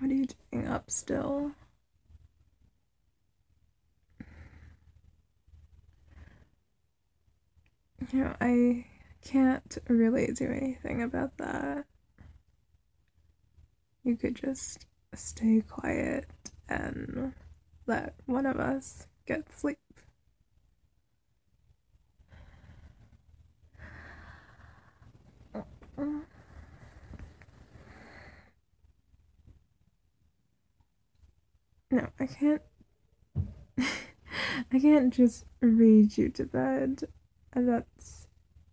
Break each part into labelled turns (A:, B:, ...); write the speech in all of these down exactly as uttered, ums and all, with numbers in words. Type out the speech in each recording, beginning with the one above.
A: What are you doing up still? You know, I can't really do anything about that. You could just stay quiet and let one of us get sleep. No, I can't. I can't just read you to bed. And that's.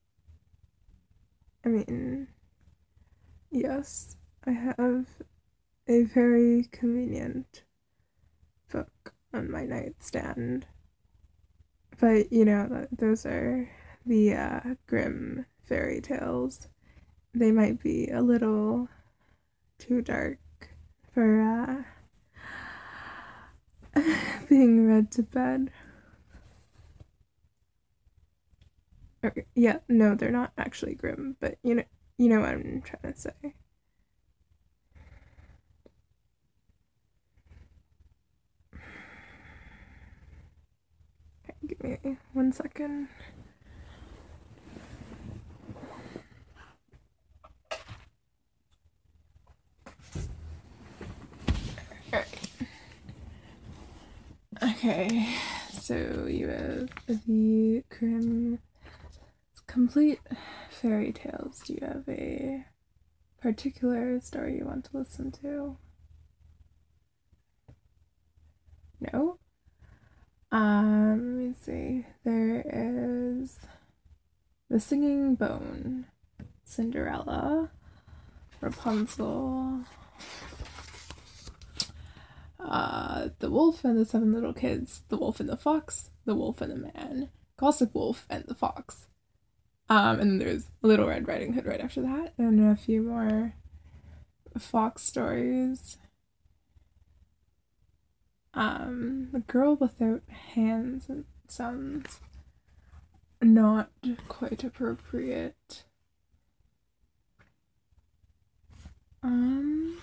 A: I mean, yes, I have a very convenient book on my nightstand. But, you know, those are the uh, grim fairy tales. They might be a little too dark for uh, being read to bed. Okay, yeah, no, they're not actually grim, but you know, you know what I'm trying to say. Okay, give me one second. Alright. Okay, so you have the grim, complete fairy tales. Do you have a particular story you want to listen to? No? Um, let me see. There is The Singing Bone, Cinderella, Rapunzel, uh, The Wolf and the Seven Little Kids, The Wolf and the Fox, The Wolf and the Man, Gossip Wolf and the Fox. Um, and then there's Little Red Riding Hood right after that, and a few more fox stories. Um, The Girl Without Hands sounds not quite appropriate. Um,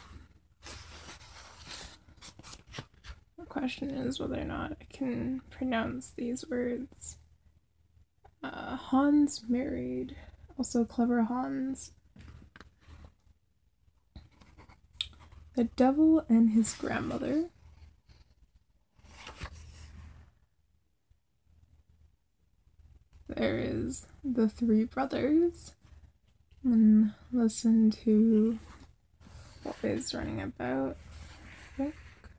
A: the question is whether or not I can pronounce these words. Uh, Hans Married, also Clever Hans. The Devil and His Grandmother. There is The Three Brothers. And listen to what is running about. Book.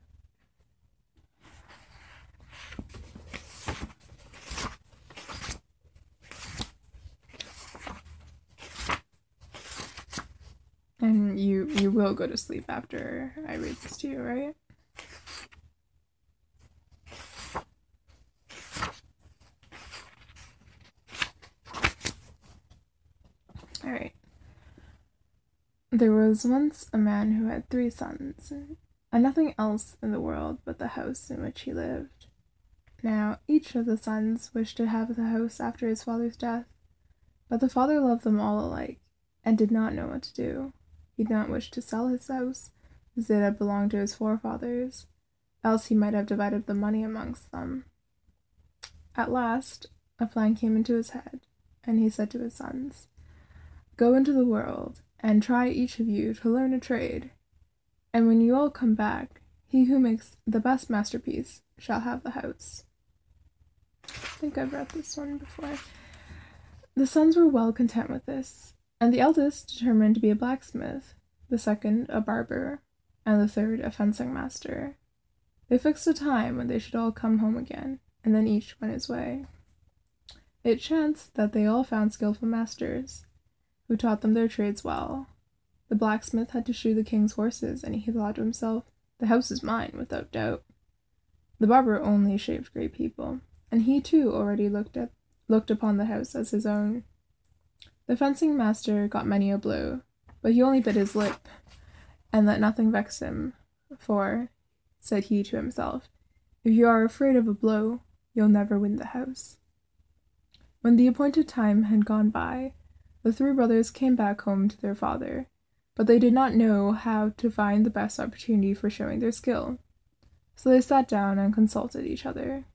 A: And you you will go to sleep after I read this to you, right? Alright. There was once a man who had three sons, and nothing else in the world but the house in which he lived. Now, each of the sons wished to have the house after his father's death, but the father loved them all alike, and did not know what to do. He did not wish to sell his house, as it had belonged to his forefathers, else he might have divided the money amongst them. At last, a plan came into his head, and he said to his sons, "Go into the world, and try each of you to learn a trade, and when you all come back, he who makes the best masterpiece shall have the house." I think I've read this one before. The sons were well content with this, and the eldest determined to be a blacksmith, the second a barber, and the third a fencing master. They fixed a time when they should all come home again, and then each went his way. It chanced that they all found skillful masters, who taught them their trades well. The blacksmith had to shoe the king's horses, and he thought to himself, "The house is mine, without doubt." The barber only shaved great people, and he too already looked at looked upon the house as his own. The fencing master got many a blow, but he only bit his lip, and let nothing vex him, for, said he to himself, "if you are afraid of a blow, you'll never win the house." When the appointed time had gone by, the three brothers came back home to their father, but they did not know how to find the best opportunity for showing their skill. So they sat down and consulted each other.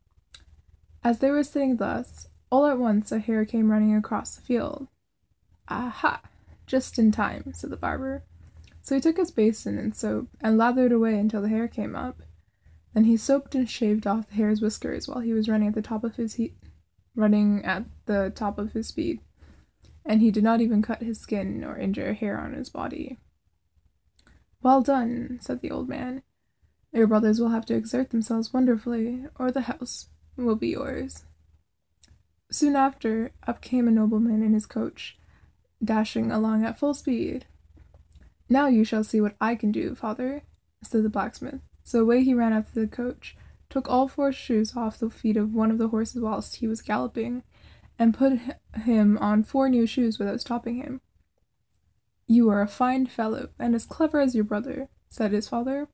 A: As they were sitting thus, all at once a hare came running across the field. "Aha! Just in time," said the barber. So he took his basin and soap and lathered away until the hare came up. Then he soaped and shaved off the hare's whiskers while he was running at the top of his he- running at the top of his speed, and he did not even cut his skin or injure a hair on his body. "Well done," said the old man. "Your brothers will have to exert themselves wonderfully, or the house will be yours." Soon after, up came a nobleman in his coach, dashing along at full speed. "Now you shall see what I can do, father," said the blacksmith. So away he ran after the coach, took all four shoes off the feet of one of the horses whilst he was galloping, and put him on four new shoes without stopping him. "You are a fine fellow, and as clever as your brother," said his father.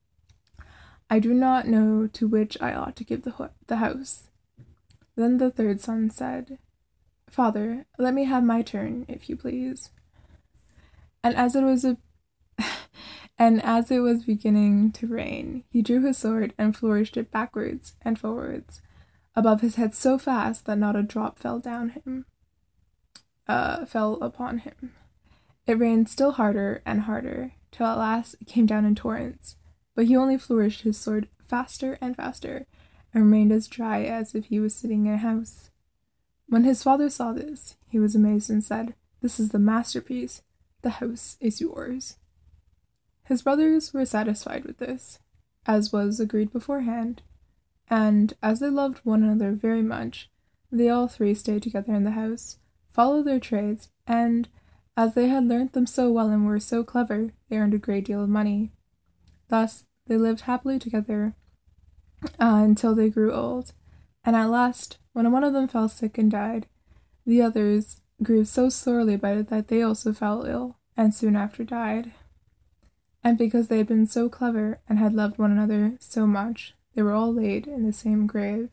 A: "I do not know to which I ought to give the, ho- the house." Then the third son said, "Father, let me have my turn, if you please." And as it was a and as it was beginning to rain, he drew his sword and flourished it backwards and forwards above his head so fast that not a drop fell down him, uh, fell upon him. It rained still harder and harder, till at last it came down in torrents, but he only flourished his sword faster and faster, and remained as dry as if he was sitting in a house. When his father saw this, he was amazed and said, "This is the masterpiece. The house is yours." His brothers were satisfied with this, as was agreed beforehand, and, as they loved one another very much, they all three stayed together in the house, followed their trades, and, as they had learnt them so well and were so clever, they earned a great deal of money. Thus they lived happily together uh, until they grew old, and at last, when one of them fell sick and died, the others grew so sorely by it that they also fell ill, and soon after died. And because they had been so clever and had loved one another so much, they were all laid in the same grave.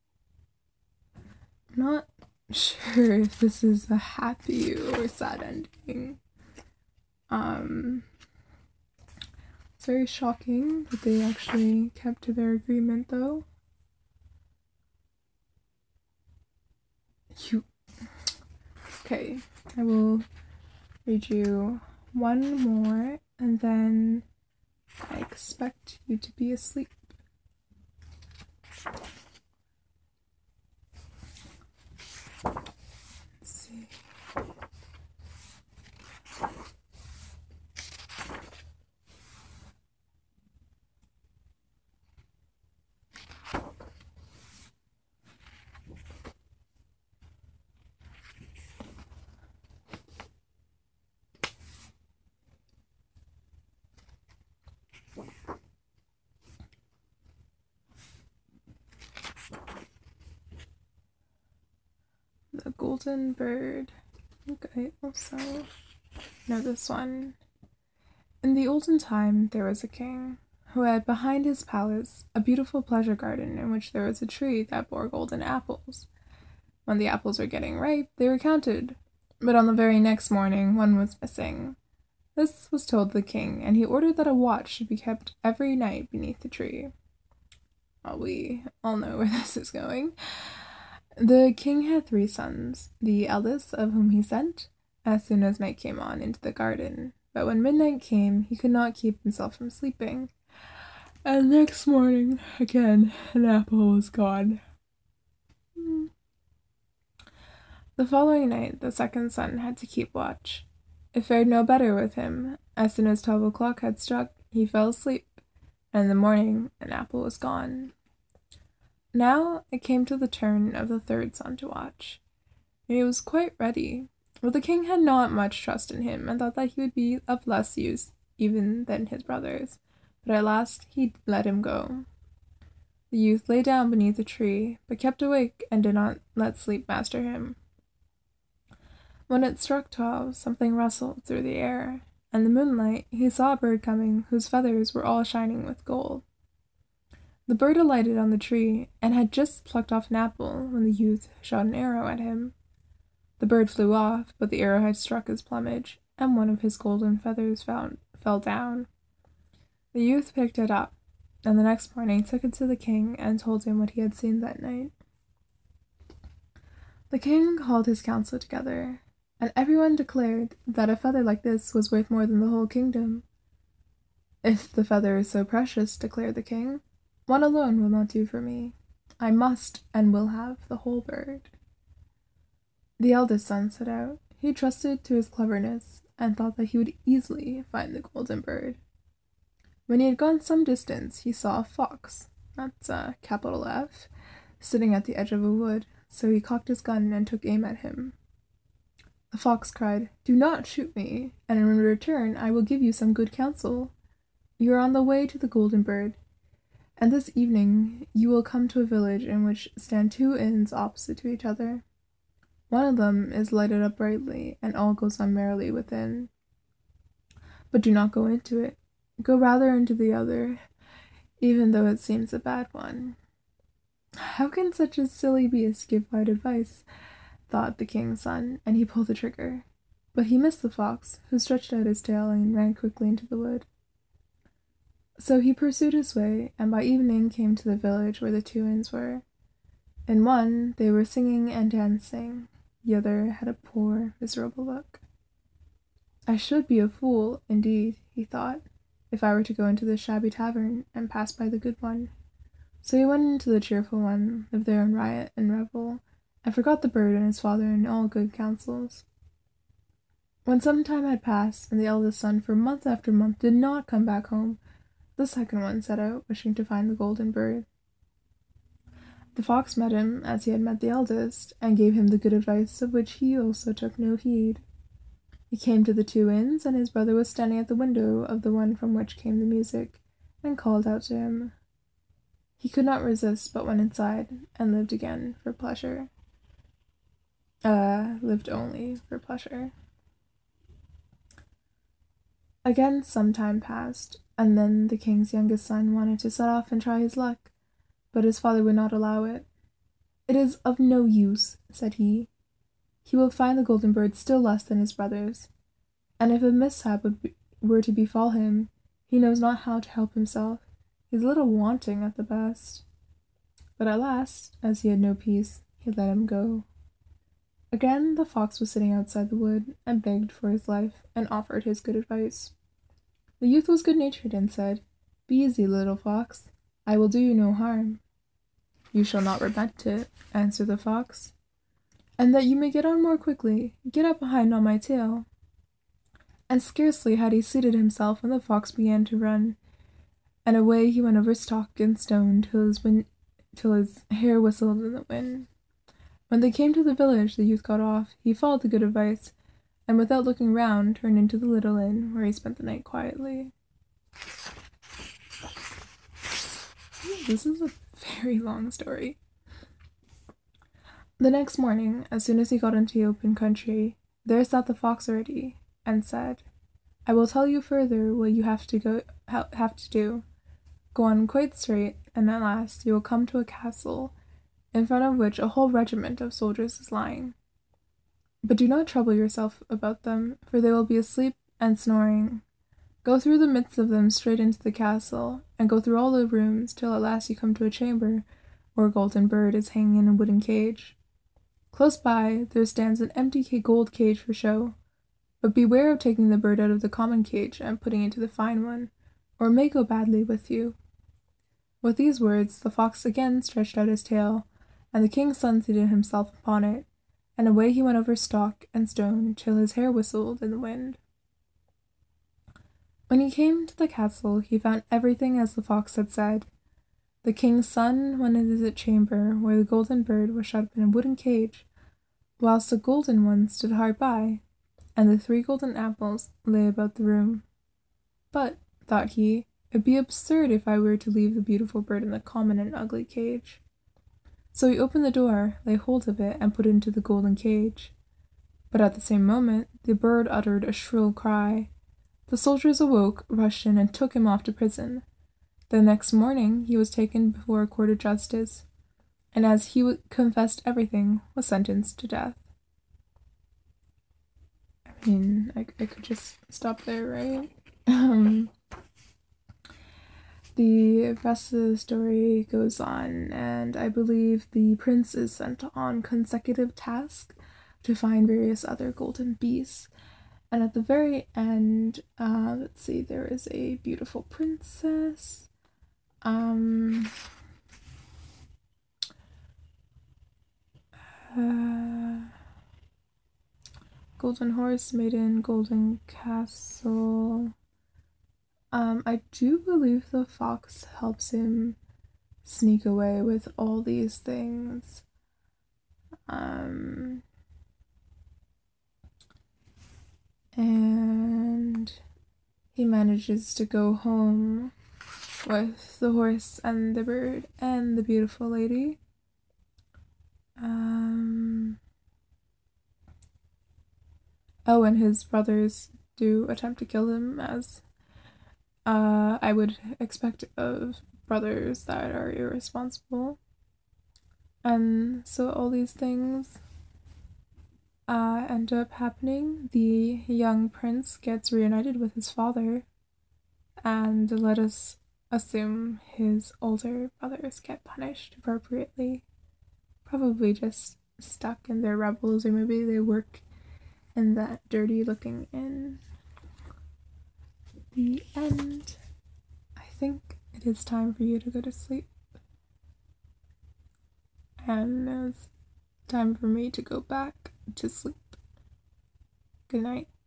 A: I'm not sure if this is a happy or sad ending. Um, it's very shocking that they actually kept to their agreement, though. You. Okay, I will read you one more, and then I expect you to be asleep. Let's see. The Golden Bird. I think I also know this one. In the olden time, there was a king who had behind his palace a beautiful pleasure garden in which there was a tree that bore golden apples. When the apples were getting ripe, they were counted, but on the very next morning one was missing. This was told the king, and he ordered that a watch should be kept every night beneath the tree. Well, we all know where this is going. The king had three sons, the eldest of whom he sent, as soon as night came on, into the garden. But when midnight came, he could not keep himself from sleeping. And next morning, again, an apple was gone. The following night, the second son had to keep watch. It fared no better with him. As soon as twelve o'clock had struck, he fell asleep, and in the morning, an apple was gone. Now it came to the turn of the third son to watch. He was quite ready, but the king had not much trust in him, and thought that he would be of less use even than his brothers. But at last he let him go. The youth lay down beneath a tree, but kept awake and did not let sleep master him. When it struck twelve, something rustled through the air, and in the moonlight he saw a bird coming whose feathers were all shining with gold. The bird alighted on the tree, and had just plucked off an apple when the youth shot an arrow at him. The bird flew off, but the arrow had struck his plumage, and one of his golden feathers found, fell down. The youth picked it up, and the next morning took it to the king and told him what he had seen that night. The king called his council together, and everyone declared that a feather like this was worth more than the whole kingdom. "If the feather is so precious," declared the king, "one alone will not do for me. I must and will have the whole bird." The eldest son set out. He trusted to his cleverness and thought that he would easily find the golden bird. When he had gone some distance, he saw a fox, that's a capital F, sitting at the edge of a wood, so he cocked his gun and took aim at him. The fox cried, "Do not shoot me, and in return I will give you some good counsel. You are on the way to the golden bird, and this evening you will come to a village in which stand two inns opposite to each other. One of them is lighted up brightly, and all goes on merrily within. But do not go into it. Go rather into the other, even though it seems a bad one." "How can such a silly beast give right advice?" thought the king's son, and he pulled the trigger. But he missed the fox, who stretched out his tail and ran quickly into the wood. So he pursued his way, and by evening came to the village where the two inns were. In one they were singing and dancing, the other had a poor, miserable look. "I should be a fool, indeed," he thought, "if I were to go into the shabby tavern and pass by the good one." So he went into the cheerful one, lived there in riot and revel, and forgot the bird and his father and all good counsels. When some time had passed, and the eldest son for month after month did not come back home, the second one set out, wishing to find the golden bird. The fox met him as he had met the eldest, and gave him the good advice of which he also took no heed. He came to the two inns, and his brother was standing at the window of the one from which came the music, and called out to him. He could not resist, but went inside, and lived again for pleasure. Uh, lived only for pleasure. Again some time passed, and then the king's youngest son wanted to set off and try his luck, but his father would not allow it. "It is of no use," said he. "He will find the golden bird still less than his brothers, and if a mishap would be, were to befall him, he knows not how to help himself. He is a little wanting at the best." But at last, as he had no peace, he let him go. Again the fox was sitting outside the wood, and begged for his life, and offered his good advice. The youth was good-natured, and said, "Be easy, little fox. I will do you no harm." "You shall not repent it," answered the fox. "And that you may get on more quickly, get up behind on my tail." And scarcely had he seated himself when the fox began to run, and away he went over stock and stone till his, wind, till his hair whistled in the wind. When they came to the village, the youth got off. He followed the good advice, and without looking round, turned into the little inn, where he spent the night quietly. This is a very long story. The next morning, as soon as he got into the open country, there sat the fox already, and said, "I will tell you further what you have to go have to do. Go on quite straight, and at last you will come to a castle, in front of which a whole regiment of soldiers is lying. But do not trouble yourself about them, for they will be asleep and snoring. Go through the midst of them straight into the castle, and go through all the rooms till at last you come to a chamber where a golden bird is hanging in a wooden cage. Close by there stands an empty gold cage for show, but beware of taking the bird out of the common cage and putting it into the fine one, or it may go badly with you." With these words the fox again stretched out his tail, and the king's son seated himself upon it, and away he went over stock and stone till his hair whistled in the wind. When he came to the castle, he found everything as the fox had said. The king's son went into the chamber where the golden bird was shut up in a wooden cage, whilst a golden one stood hard by, and the three golden apples lay about the room. "But," thought he, "it would be absurd if I were to leave the beautiful bird in the common and ugly cage." So he opened the door, laid hold of it, and put it into the golden cage. But at the same moment the bird uttered a shrill cry. The soldiers awoke, rushed in, and took him off to prison. The next morning he was taken before a court of justice, and as he confessed everything, was sentenced to death. I mean, I, I could just stop there, right? Um, the rest of the story goes on, and I believe the prince is sent on consecutive tasks to find various other golden beasts. And at the very end, uh, let's see, there is a beautiful princess. Um, uh, Golden Horse, Maiden, Golden Castle. Um, I do believe the fox helps him sneak away with all these things. Um, and he manages to go home with the horse and the bird and the beautiful lady. Um, oh, and his brothers do attempt to kill him, as uh, I would expect of brothers that are irresponsible. And so all these things uh, end up happening. The young prince gets reunited with his father, and let us assume his older brothers get punished appropriately. Probably just stuck in their rebels, or maybe they work in that dirty looking inn. The end. I think it is time for you to go to sleep. And it's time for me to go back to sleep. Good night.